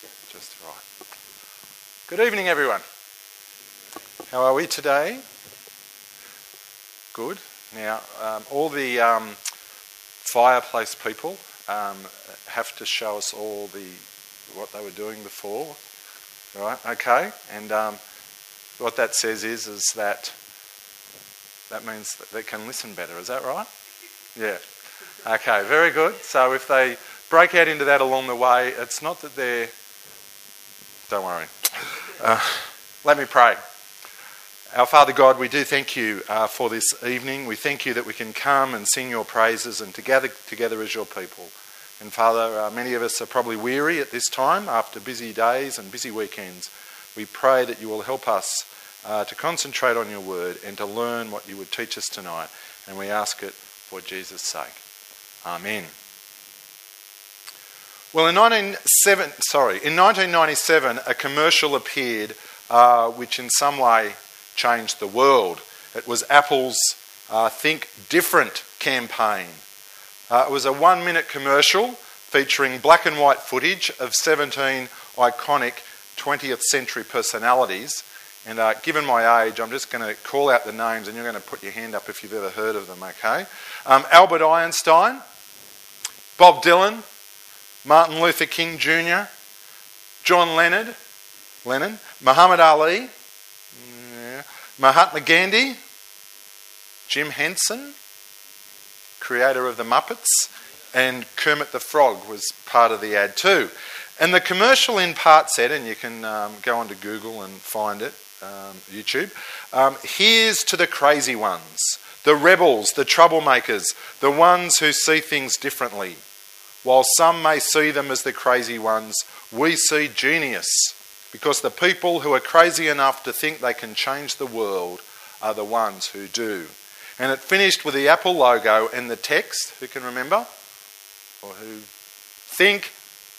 Just right. Good evening, everyone. How are we today? Good. Now, all the fireplace people have to show us all what they were doing before, right? Okay. And what that says is that means that they can listen better. Is that right? Yeah. Okay. Very good. So if they break out into that along the way, it's not that they're... Don't worry. Let me pray. Our Father God, we do thank you for this evening. We thank you that we can come and sing your praises and to gather together as your people. And Father, many of us are probably weary at this time after busy days and busy weekends. We pray that you will help us to concentrate on your word and to learn what you would teach us tonight. And we ask it for Jesus' sake. Amen. Well, in 1997, a commercial appeared which in some way changed the world. It was Apple's Think Different campaign. It was a 1-minute commercial featuring black and white footage of 17 iconic 20th century personalities. And given my age, I'm just going to call out the names and you're going to put your hand up if you've ever heard of them, okay? Albert Einstein, Bob Dylan, Martin Luther King Jr., John Lennon, Muhammad Ali, Mahatma Gandhi, Jim Henson, creator of the Muppets, and Kermit the Frog was part of the ad too. And the commercial in part said, and you can go onto Google and find it, YouTube, here's to the crazy ones, the rebels, the troublemakers, the ones who see things differently. While some may see them as the crazy ones, we see genius, because the people who are crazy enough to think they can change the world are the ones who do. And it finished with the Apple logo and the text, who can remember? Or who? Think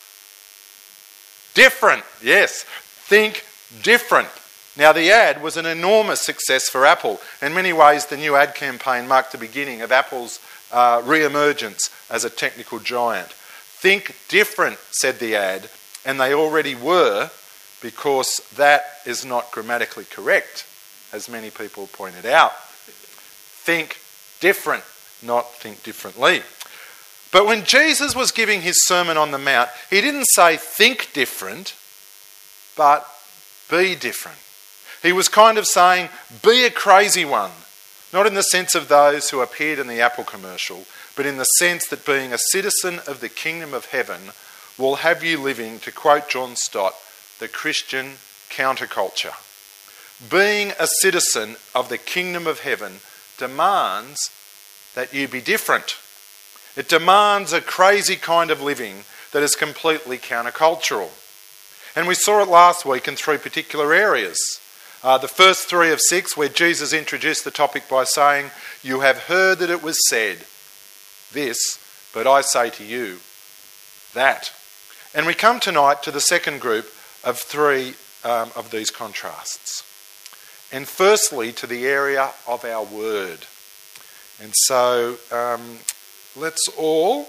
different. Yes, think different. Now the ad was an enormous success for Apple. In many ways, the new ad campaign marked the beginning of Apple's re-emergence as a technical giant. Think different, said the ad, and they already were, because that is not grammatically correct, as many people pointed out. Think different, not think differently. But when Jesus was giving his Sermon on the Mount, he didn't say think different, but be different. He was kind of saying, be a crazy one. Not in the sense of those who appeared in the Apple commercial, but in the sense that being a citizen of the kingdom of heaven will have you living, to quote John Stott, the Christian counterculture. Being a citizen of the kingdom of heaven demands that you be different. It demands a crazy kind of living that is completely countercultural. And we saw it last week in 3 particular areas. The first 3 of 6, where Jesus introduced the topic by saying, "You have heard that it was said this, but I say to you that." And we come tonight to the second group of 3 of these contrasts. And firstly, to the area of our word. And so let's all,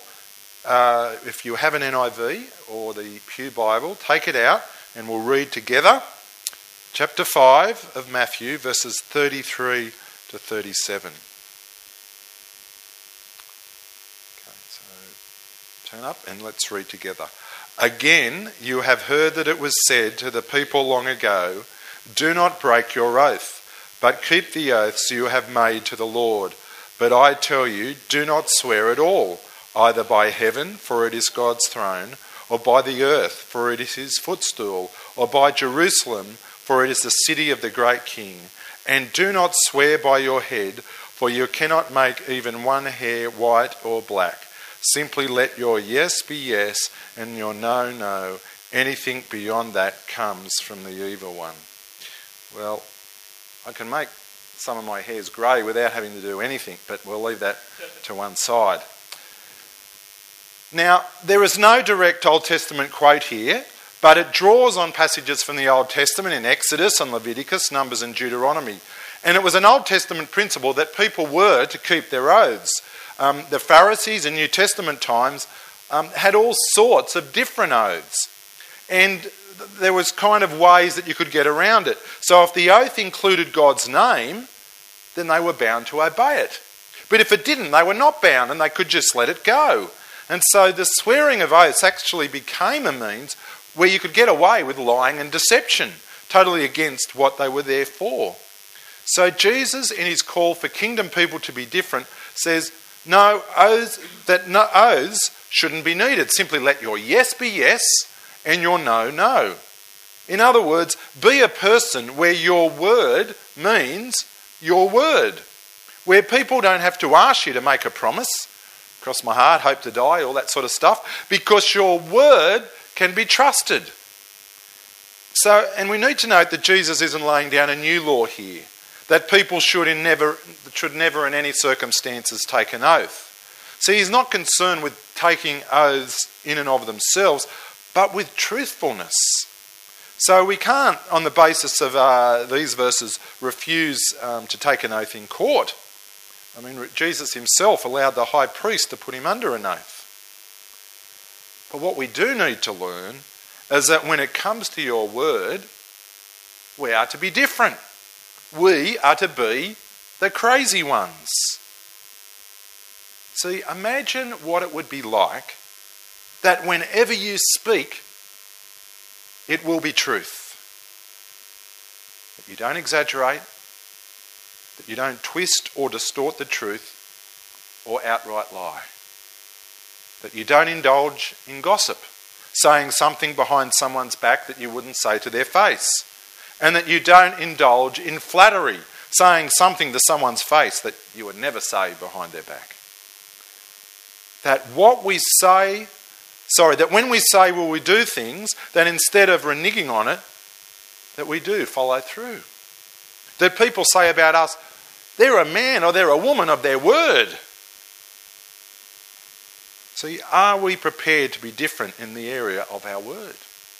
if you have an NIV or the Pew Bible, take it out and we'll read together. Chapter 5 of Matthew, verses 33 to 37. Okay, so turn up and let's read together. "Again, you have heard that it was said to the people long ago, 'Do not break your oath, but keep the oaths you have made to the Lord. But I tell you, do not swear at all, either by heaven, for it is God's throne, or by the earth, for it is his footstool, or by Jerusalem, for it is the city of the great King. And do not swear by your head, for you cannot make even one hair white or black. Simply let your yes be yes and your no, no. Anything beyond that comes from the evil one.'" Well, I can make some of my hairs grey without having to do anything, but we'll leave that to one side. Now, there is no direct Old Testament quote here, but it draws on passages from the Old Testament in Exodus and Leviticus, Numbers and Deuteronomy. And it was an Old Testament principle that people were to keep their oaths. The Pharisees in New Testament times had all sorts of different oaths. And there was kind of ways that you could get around it. So if the oath included God's name, then they were bound to obey it. But if it didn't, they were not bound and they could just let it go. And so the swearing of oaths actually became a means where you could get away with lying and deception, totally against what they were there for. So Jesus, in his call for kingdom people to be different, says no oaths shouldn't be needed. Simply let your yes be yes and your no, no. In other words, be a person where your word means your word. Where people don't have to ask you to make a promise, cross my heart, hope to die, all that sort of stuff, because your word can be trusted. So, and we need to note that Jesus isn't laying down a new law here, that people should never in any circumstances take an oath. See, he's not concerned with taking oaths in and of themselves, but with truthfulness. So we can't, on the basis of these verses, refuse to take an oath in court. I mean, Jesus himself allowed the high priest to put him under an oath. But what we do need to learn is that when it comes to your word, we are to be different. We are to be the crazy ones. See, imagine what it would be like that whenever you speak, it will be truth. That you don't exaggerate, that you don't twist or distort the truth or outright lie. That you don't indulge in gossip, saying something behind someone's back that you wouldn't say to their face. And that you don't indulge in flattery, saying something to someone's face that you would never say behind their back. That when we say will we do things, that instead of reneging on it, that we do follow through. That people say about us, they're a man or they're a woman of their word. So are we prepared to be different in the area of our word?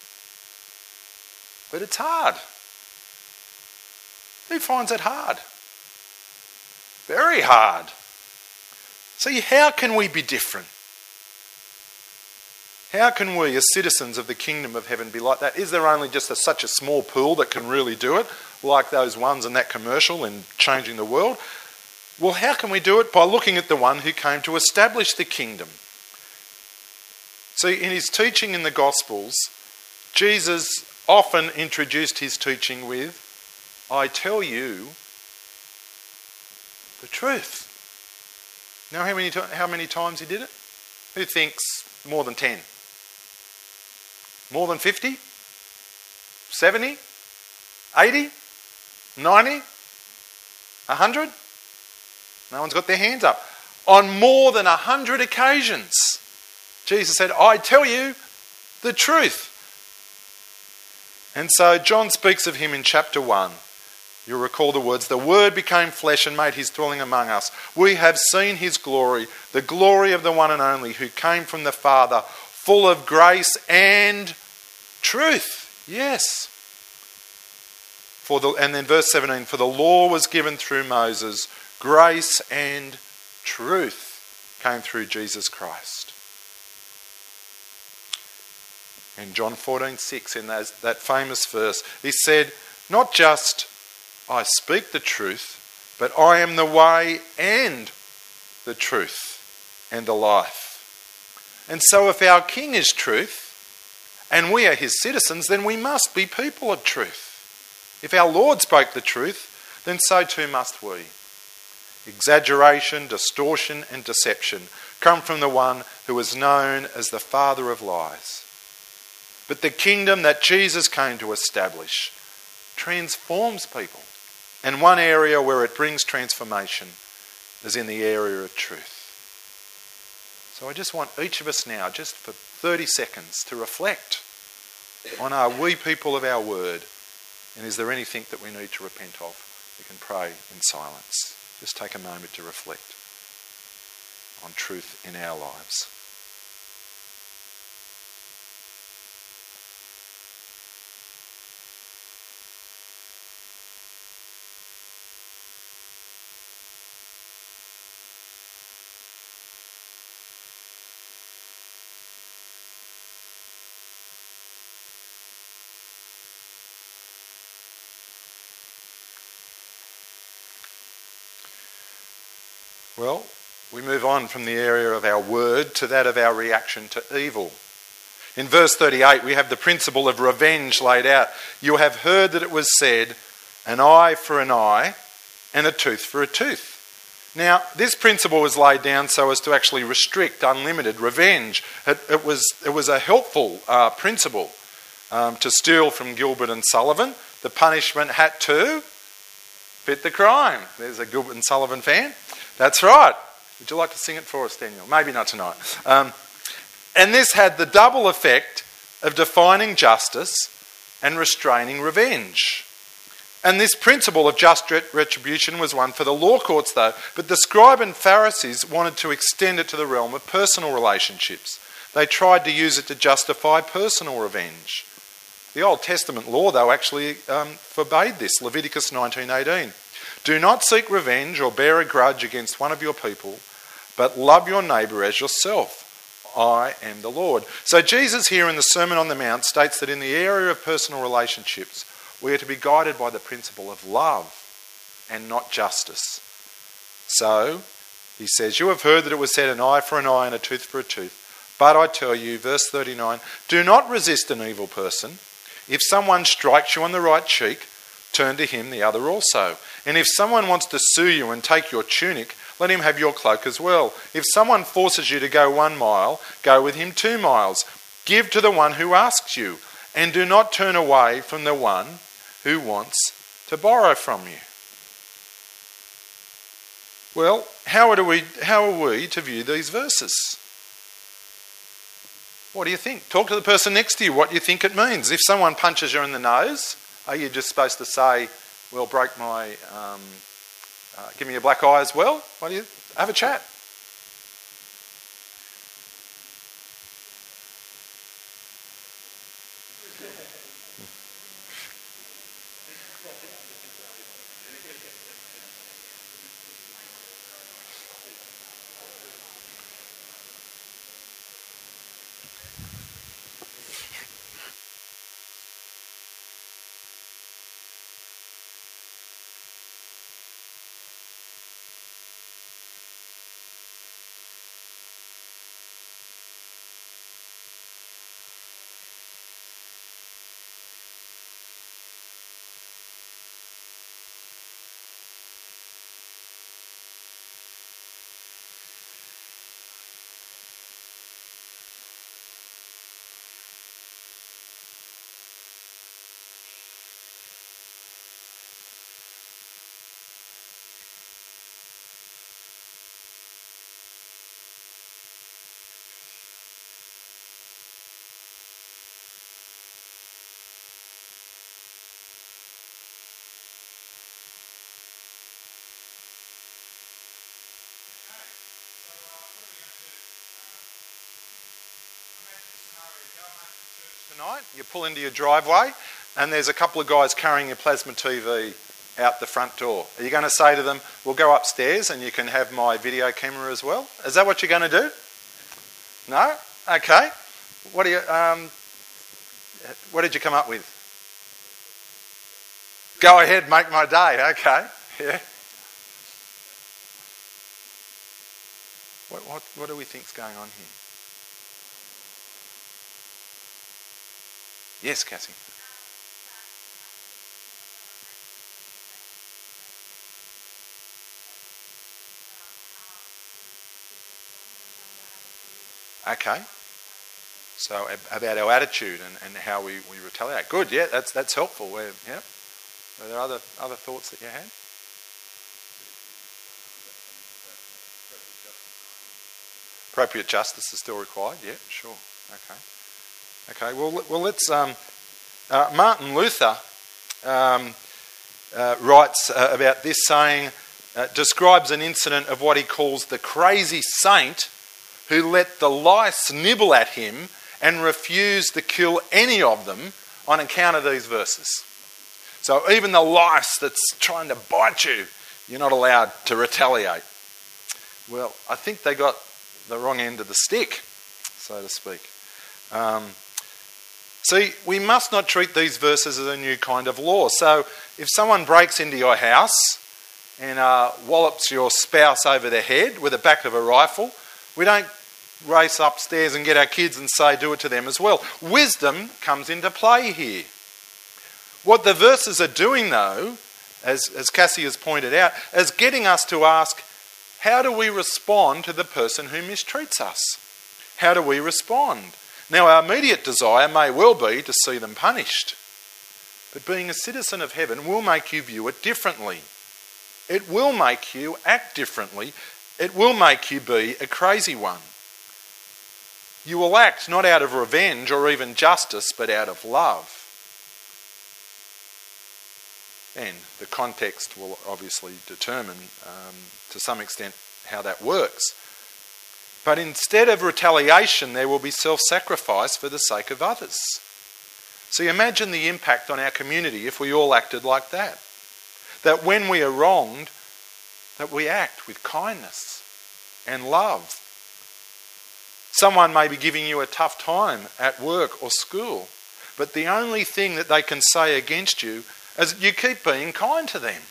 But it's hard. Who finds it hard? Very hard. See, how can we be different? How can we, as citizens of the kingdom of heaven, be like that? Is there only just such a small pool that can really do it, like those ones in that commercial in Changing the World? Well, how can we do it? By looking at the one who came to establish the kingdom. See, in his teaching in the Gospels, Jesus often introduced his teaching with, I tell you the truth. Know how many times he did it? Who thinks more than 10? More than 50? 70? 80? 90? 100? No one's got their hands up. On more than 100 occasions, Jesus said, I tell you the truth. And so John speaks of him in chapter 1. You'll recall the words, the Word became flesh and made his dwelling among us. We have seen his glory, the glory of the one and only who came from the Father, full of grace and truth. Yes. And then verse 17, for the law was given through Moses, grace and truth came through Jesus Christ. In John 14:6, in that famous verse, he said, not just I speak the truth, but I am the way and the truth and the life. And so if our King is truth, and we are his citizens, then we must be people of truth. If our Lord spoke the truth, then so too must we. Exaggeration, distortion and deception come from the one who is known as the father of lies. But the kingdom that Jesus came to establish transforms people. And one area where it brings transformation is in the area of truth. So I just want each of us now, just for 30 seconds, to reflect on, are we people of our word? And is there anything that we need to repent of? We can pray in silence. Just take a moment to reflect on truth in our lives. Well, we move on from the area of our word to that of our reaction to evil. In verse 38, we have the principle of revenge laid out. You have heard that it was said, an eye for an eye and a tooth for a tooth. Now, this principle was laid down so as to actually restrict unlimited revenge. It was a helpful principle to steal from Gilbert and Sullivan. The punishment had to fit the crime. There's a Gilbert and Sullivan fan. That's right. Would you like to sing it for us, Daniel? Maybe not tonight. And this had the double effect of defining justice and restraining revenge. And this principle of just retribution was one for the law courts, though. But the scribe and Pharisees wanted to extend it to the realm of personal relationships. They tried to use it to justify personal revenge. The Old Testament law, though, actually forbade this. Leviticus 19:18. Do not seek revenge or bear a grudge against one of your people, but love your neighbour as yourself. I am the Lord. So Jesus here in the Sermon on the Mount states that in the area of personal relationships, we are to be guided by the principle of love and not justice. So, he says, you have heard that it was said, an eye for an eye and a tooth for a tooth. But I tell you, verse 39, do not resist an evil person. If someone strikes you on the right cheek, turn to him the other also. And if someone wants to sue you and take your tunic, let him have your cloak as well. If someone forces you to go 1 mile, go with him 2 miles. Give to the one who asks you, and do not turn away from the one who wants to borrow from you. Well, how are we to view these verses? What do you think? Talk to the person next to you what you think it means. If someone punches you in the nose, are you just supposed to say, well, give me a black eye as well? Why do you have a chat? Tonight, you pull into your driveway and there's a couple of guys carrying a plasma TV out the front door. Are you going to say to them, we'll go upstairs and you can have my video camera as well? Is that what you're going to do? No? Okay. What did you come up with? Go ahead, make my day. Okay. Yeah. What do we think's going on here? Yes, Cassie. Okay. So about our attitude and how we retaliate. Good, yeah, that's helpful. Yeah. Are there other thoughts that you had? Appropriate justice is still required. Yeah, sure. Okay. Okay. Well, let's. Martin Luther writes about this, saying, describes an incident of what he calls the crazy saint who let the lice nibble at him and refused to kill any of them on account of these verses. So even the lice that's trying to bite you, you're not allowed to retaliate. Well, I think they got the wrong end of the stick, so to speak. See, we must not treat these verses as a new kind of law. So if someone breaks into your house and wallops your spouse over the head with the back of a rifle, we don't race upstairs and get our kids and say, do it to them as well. Wisdom comes into play here. What the verses are doing, though, as Cassie has pointed out, is getting us to ask, how do we respond to the person who mistreats us? How do we respond? Now, our immediate desire may well be to see them punished. But being a citizen of heaven will make you view it differently. It will make you act differently. It will make you be a crazy one. You will act not out of revenge or even justice, but out of love. And the context will obviously determine, to some extent, how that works. But instead of retaliation, there will be self-sacrifice for the sake of others. So imagine the impact on our community if we all acted like that. That when we are wronged, that we act with kindness and love. Someone may be giving you a tough time at work or school, but the only thing that they can say against you is you keep being kind to them.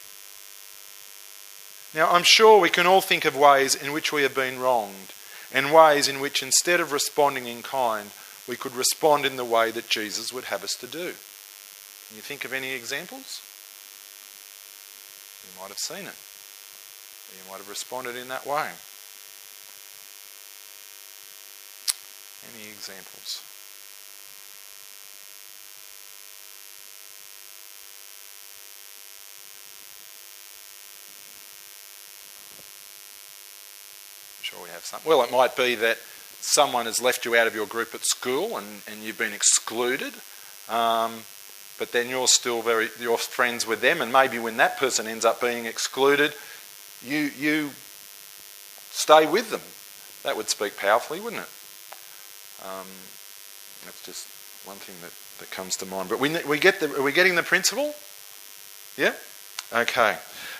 Now, I'm sure we can all think of ways in which we have been wronged, and ways in which instead of responding in kind, we could respond in the way that Jesus would have us to do. Can you think of any examples? You might have seen it. You might have responded in that way. Any examples? I'm sure we have some. Well, it might be that someone has left you out of your group at school and you've been excluded, but then you're friends with them, and maybe when that person ends up being excluded, you stay with them. That would speak powerfully, wouldn't it? That's just one thing that comes to mind. But are we getting the principle? Yeah? Okay.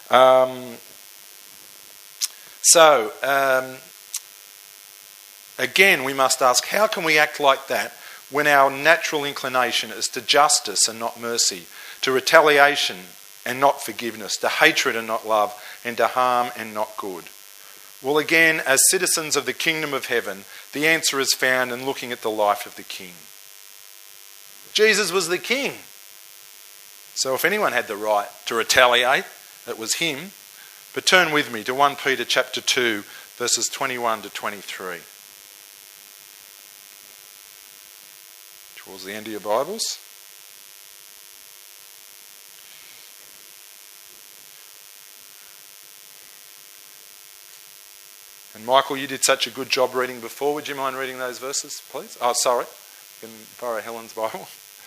Again, we must ask, how can we act like that when our natural inclination is to justice and not mercy, to retaliation and not forgiveness, to hatred and not love, and to harm and not good? Well, again, as citizens of the kingdom of heaven, the answer is found in looking at the life of the king. Jesus was the king. So if anyone had the right to retaliate, it was him. But turn with me to 1 Peter chapter 2, verses 21 to 23. Towards the end of your Bibles. And Michael, you did such a good job reading before. Would you mind reading those verses, please? Oh, sorry. You can borrow Helen's Bible.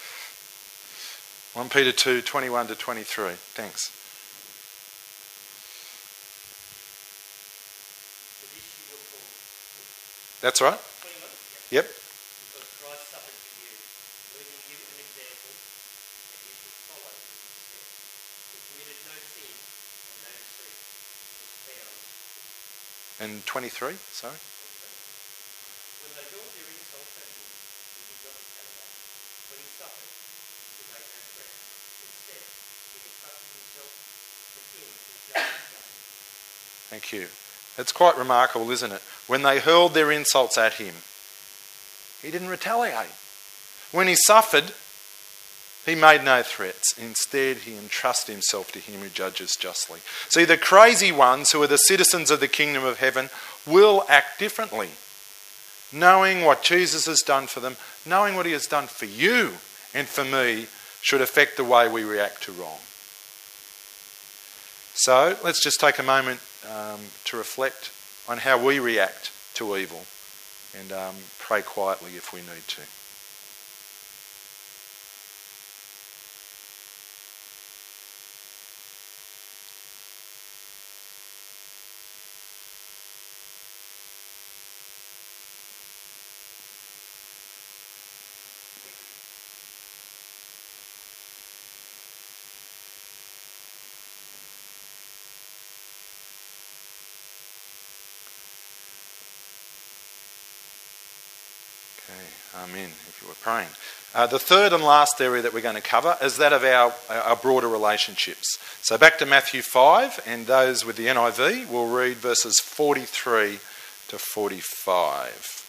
1 Peter 2, 21 to 23. Thanks. That's right. Yep. Because Christ suffered for you, leaving you an example that you should follow in his steps. He committed no sin, and no deceit was found. And 23, sorry. When they hurled their insults at him, he did not retaliate. When he suffered, he made no threat. Instead, he entrusted himself to him who judges justly. Thank you. It's quite remarkable, isn't it? When they hurled their insults at him, he didn't retaliate. When he suffered, he made no threats. Instead, he entrusted himself to him who judges justly. See, the crazy ones who are the citizens of the kingdom of heaven will act differently. Knowing what Jesus has done for them, knowing what he has done for you and for me, should affect the way we react to wrong. So, let's just take a moment to reflect on how we react to evil and pray quietly if we need to. Amen, if you were praying. The third and last area that we're going to cover is that of our broader relationships. So back to Matthew 5, and those with the NIV will read verses 43 to 45.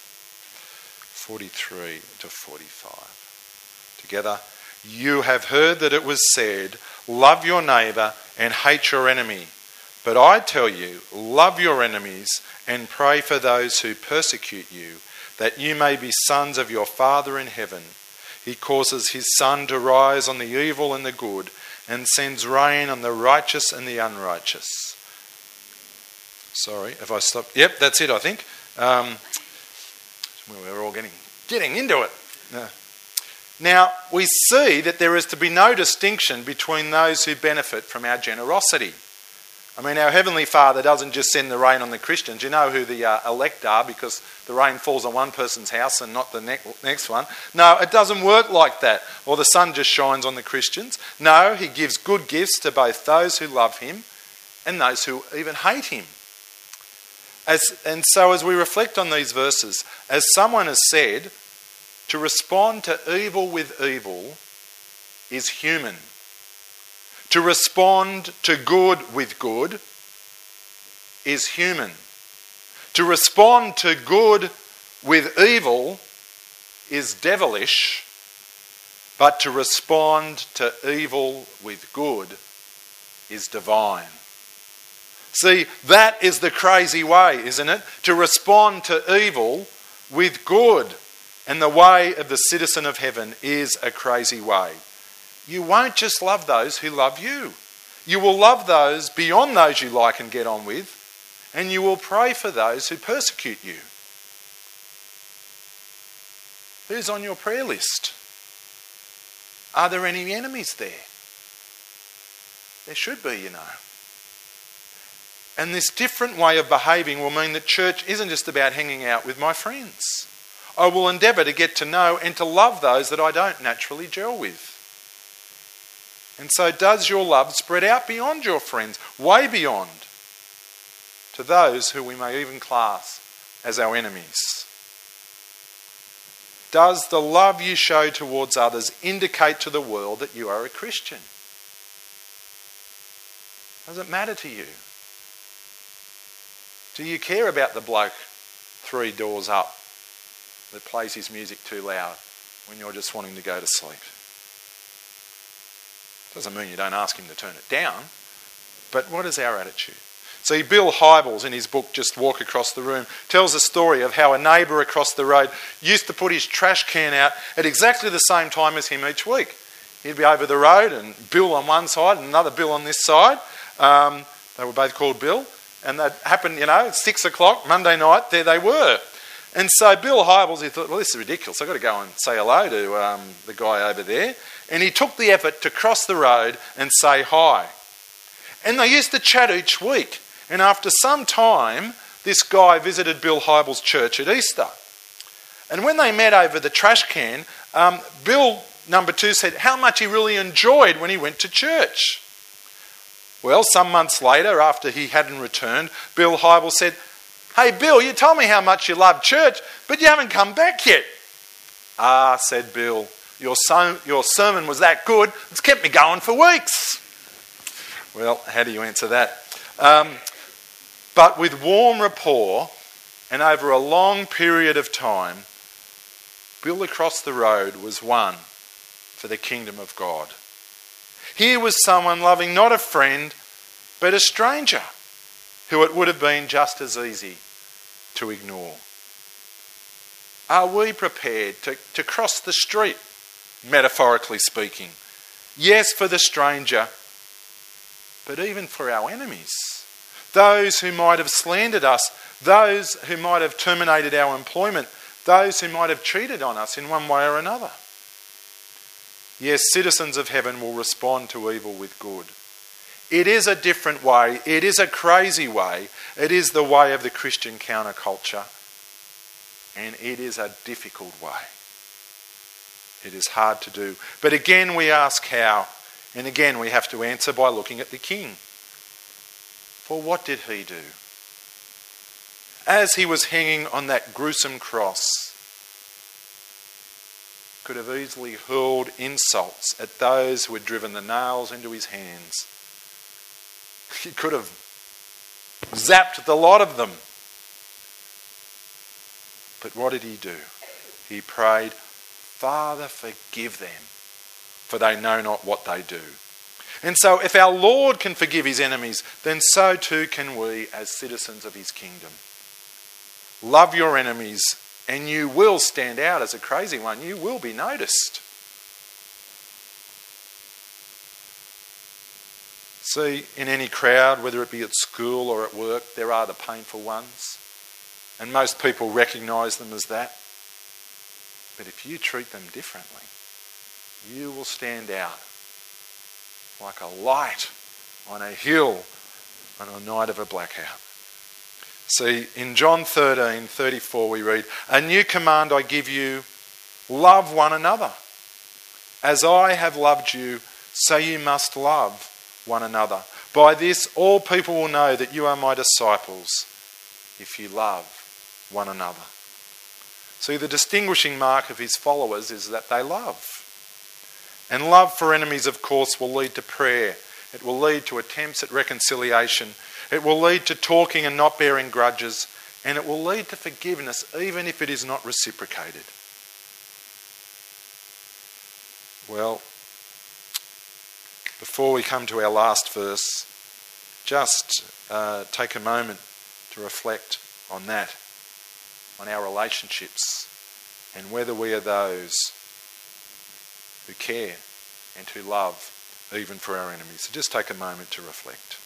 43 to 45. Together. You have heard that it was said, love your neighbour and hate your enemy. But I tell you, love your enemies and pray for those who persecute you, that you may be sons of your Father in heaven. He causes his sun to rise on the evil and the good, and sends rain on the righteous and the unrighteous. Sorry, if I stop. Yep, that's it, I think. We're all getting into it. Now, we see that there is to be no distinction between those who benefit from our generosity. I mean, our Heavenly Father doesn't just send the rain on the Christians. You know who the elect are, because the rain falls on one person's house and not the next one. No, it doesn't work like that. Or the sun just shines on the Christians. No, he gives good gifts to both those who love him and those who even hate him. And so as we reflect on these verses, as someone has said, to respond to evil with evil is human. To respond to good with good is human. To respond to good with evil is devilish, but to respond to evil with good is divine. See, that is the crazy way, isn't it? To respond to evil with good. And the way of the citizen of heaven is a crazy way. You won't just love those who love you. You will love those beyond those you like and get on with, and you will pray for those who persecute you. Who's on your prayer list? Are there any enemies there? There should be, you know. And this different way of behaving will mean that church isn't just about hanging out with my friends. I will endeavour to get to know and to love those that I don't naturally gel with. And so does your love spread out beyond your friends, way beyond, to those who we may even class as our enemies? Does the love you show towards others indicate to the world that you are a Christian? Does it matter to you? Do you care about the bloke 3 doors up that plays his music too loud when you're just wanting to go to sleep? Doesn't mean you don't ask him to turn it down, but what is our attitude? See, Bill Hybels in his book Just Walk Across the Room tells a story of how a neighbour across the road used to put his trash can out at exactly the same time as him each week. He'd be over the road and Bill on one side and another Bill on this side. They were both called Bill, and that happened, at 6 o'clock Monday night, there they were. And so Bill Hybels, he thought, well, this is ridiculous. I've got to go and say hello to the guy over there. And he took the effort to cross the road and say hi. And they used to chat each week. And after some time, this guy visited Bill Hybels' church at Easter. And when they met over the trash can, Bill, number 2, said how much he really enjoyed when he went to church. Well, some months later, after he hadn't returned, Bill Hybels said, "Hey Bill, you told me how much you love church, but you haven't come back yet." "Ah," said Bill, your sermon was that good, it's kept me going for weeks." Well, how do you answer that? But with warm rapport and over a long period of time, Bill across the road was won for the kingdom of God. Here was someone loving not a friend, but a stranger, who it would have been just as easy to ignore. Are we prepared to cross the street, metaphorically speaking? Yes, for the stranger, but even for our enemies. Those who might have slandered us, those who might have terminated our employment, those who might have cheated on us in one way or another. Yes, citizens of heaven will respond to evil with good. It is a different way. It is a crazy way. It is the way of the Christian counterculture. And it is a difficult way. It is hard to do. But again, we ask how. And again, we have to answer by looking at the King. For what did he do? As he was hanging on that gruesome cross, could have easily hurled insults at those who had driven the nails into his hands. He could have zapped the lot of them. But what did he do? He prayed, "Father, forgive them, for they know not what they do." And so if our Lord can forgive his enemies, then so too can we as citizens of his kingdom. Love your enemies and you will stand out as a crazy one. You will be noticed. See, in any crowd, whether it be at school or at work, there are the painful ones. And most people recognise them as that. But if you treat them differently, you will stand out like a light on a hill on a night of a blackout. See, in John 13:34 we read, "A new command I give you, love one another. As I have loved you, so you must love one another. By this all people will know that you are my disciples, if you love one another." See, the distinguishing mark of his followers is that they love. And love for enemies, of course, will lead to prayer. It will lead to attempts at reconciliation. It will lead to talking and not bearing grudges. And it will lead to forgiveness, even if it is not reciprocated. Well, before we come to our last verse, just take a moment to reflect on that, on our relationships, and whether we are those who care and who love even for our enemies. So just take a moment to reflect.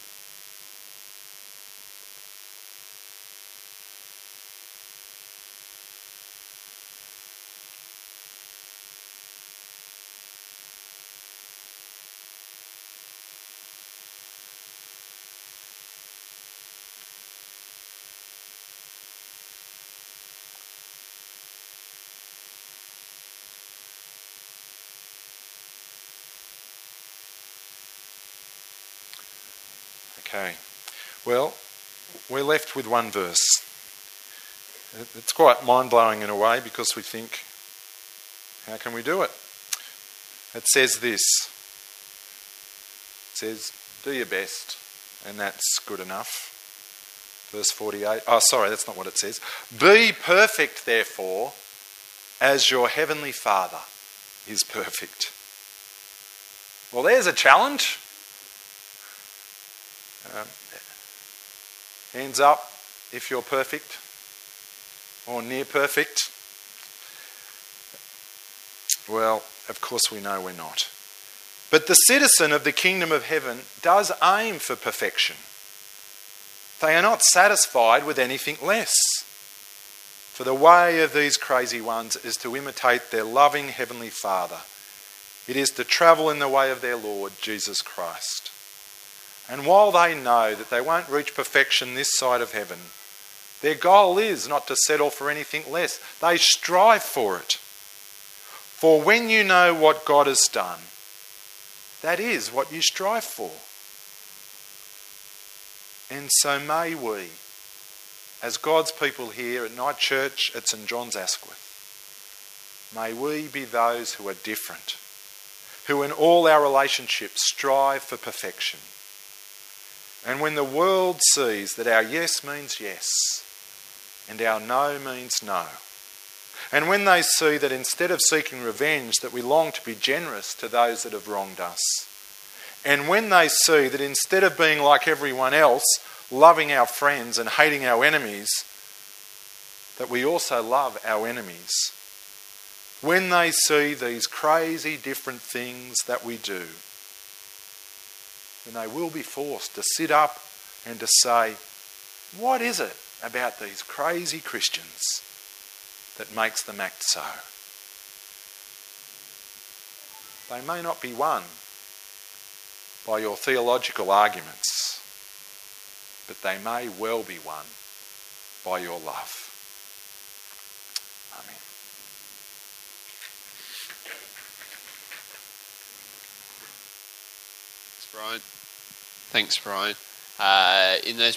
Okay, well, we're left with one verse. It's quite mind-blowing in a way because we think, how can we do it? It says this. It says, do your best, and that's good enough. Verse 48. Oh, sorry, that's not what it says. Be perfect, therefore, as your heavenly Father is perfect. Well, there's a challenge. Hands up if you're perfect or near perfect. Well, of course we know we're not. But the citizen of the kingdom of heaven does aim for perfection. They are not satisfied with anything less. For the way of these crazy ones is to imitate their loving heavenly Father. It is to travel in the way of their Lord, Jesus Christ. And while they know that they won't reach perfection this side of heaven, their goal is not to settle for anything less. They strive for it. For when you know what God has done, that is what you strive for. And so may we, as God's people here at Night Church at St John's Asquith, may we be those who are different, who in all our relationships strive for perfection. And when the world sees that our yes means yes and our no means no, and when they see that instead of seeking revenge that we long to be generous to those that have wronged us, and when they see that instead of being like everyone else, loving our friends and hating our enemies, that we also love our enemies, when they see these crazy different things that we do, then they will be forced to sit up and to say, what is it about these crazy Christians that makes them act so? They may not be won by your theological arguments, but they may well be won by your love. Amen. Thanks, Brian. In those